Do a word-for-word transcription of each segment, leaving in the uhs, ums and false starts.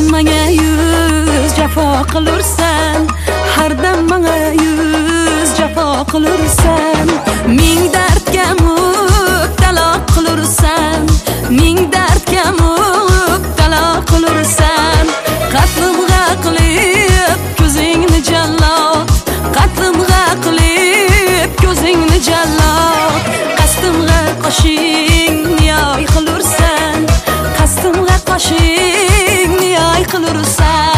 menga yuz jafo qilursan, har dam menga yuz jafo qilursan. Ming dardga mubtalo qilursan, ming dardga mubtalo qilursan. Qatlimga qilib ko'zingni jallod, qatlimga qilib ko'zingni jallod. Qasdimga qo'shingni yoy qilursan, qasdimga qo'shingni yoy qilursan.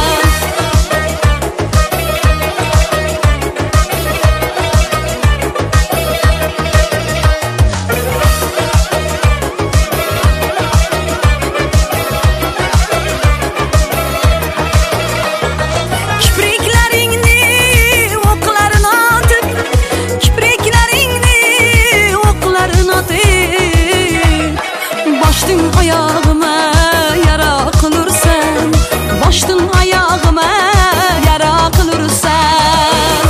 Boshdan oyog'ima yara qilursan, boshdan oyog'ima yara qilursan.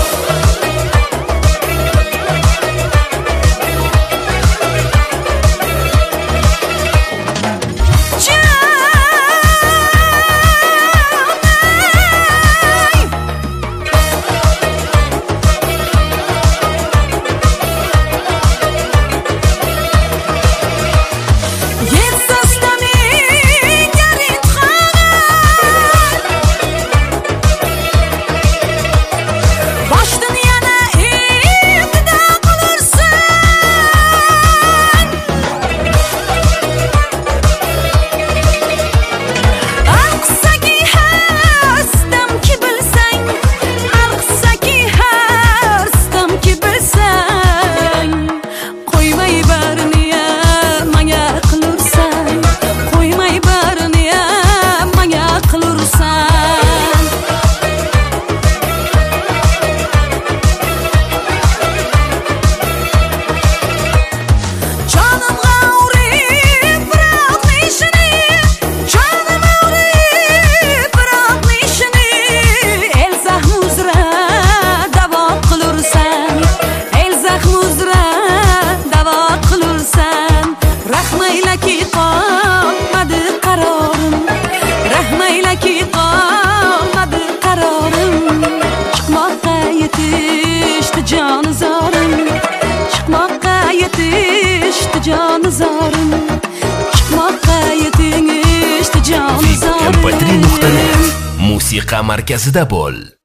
Musiqa markazida bo'l.